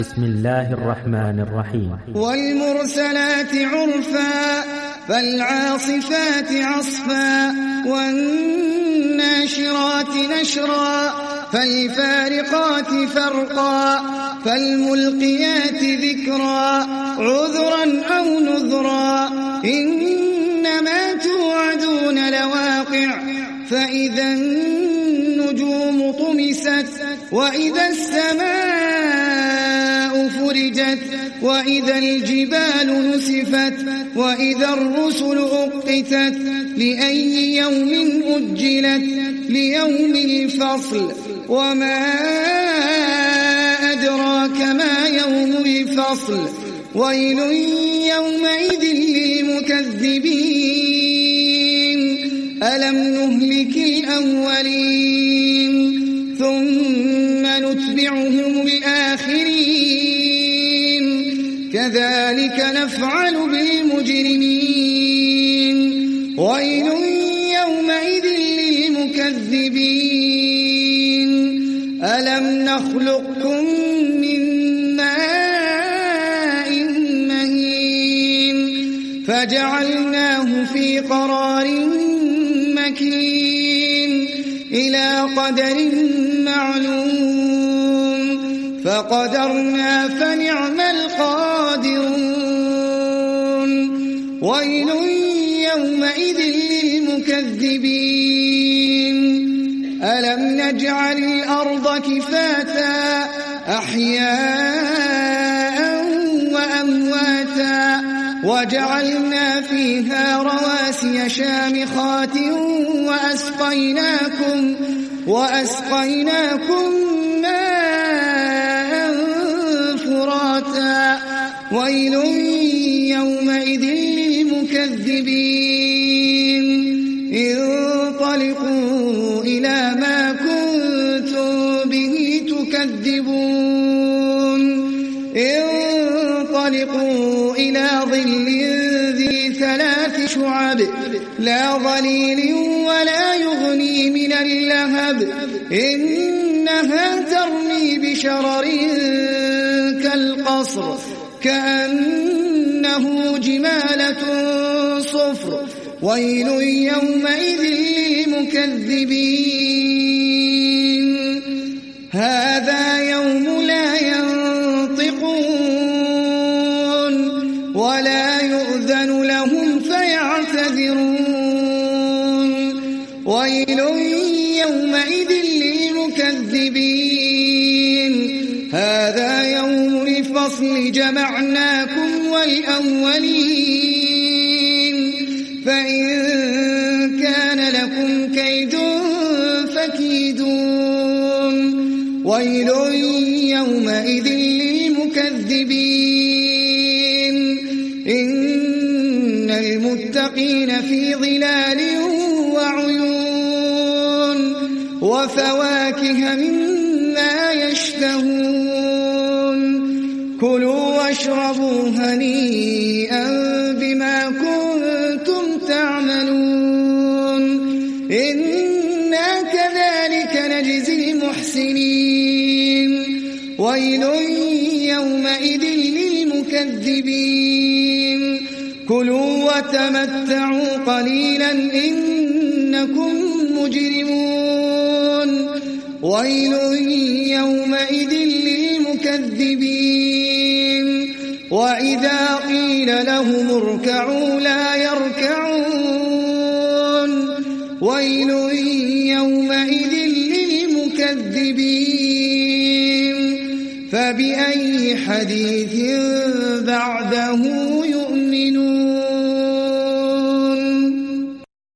بسم الله الرحمن الرحيم. والمرسلات عرفا فالعاصفات عصفا والناشرات نشرا فالفارقات فرقا فالملقيات ذكرا عذرا أو نذرا إنما توعدون لواقع فإذا النجوم طمست وإذا السماء فرجت وإذا الجبال نسفت وإذا الرسل أقتت لأي يوم أجلت ليوم الفصل وما أدراك ما يوم الفصل ويل يومئذ للمكذبين ألم نهلك الأولين ثم نتبعهم الآخرين كذلك نفعل بالمجرمين ويل يومئذ للمكذبين ألم نخلقكم من ماء مهين فجعلناه في قرار مكين إلى قدر معلوم فقدرنا فنعم القادرون ويل يومئذ للمكذبين ألم نجعل الأرض كفاتا أحياء وأمواتا وجعلنا فيها رواسي شامخات وأسقيناكم ماء فراتا ويل يومئذ للمكذبين انطلقوا إلى ما كنتم به تكذبون انطلقوا إلى ظل ذي 3 شعب لا ظليل ولا يغني من اللهب إنها ترمي بشرر كالقصر كأنه جمالة صفر ويل يومئذ للمكذبين هذا يوم لا ينطقون ولا يؤذن لهم فيعتذرون ويل يومئذ للمكذبين هذا يوم الفصل جمعناكم والأولين فإن كان لكم كيد فكيدون ويل يومئذ للمكذبين إن المتقين في ظلال وعيون وفواكه مما يشتهون كلوا واشربوا هنيئا بما كنتم تعملون إنا كذلك نجزي المحسنين ويل يومئذ للمكذبين كلوا وتمتعوا قليلا إنكم مجرمون ويل يومئذ للمكذبين وإذا قيل لهم اركعوا لا يركعون ويل يومئذ للمكذبين فبأي حديث بعده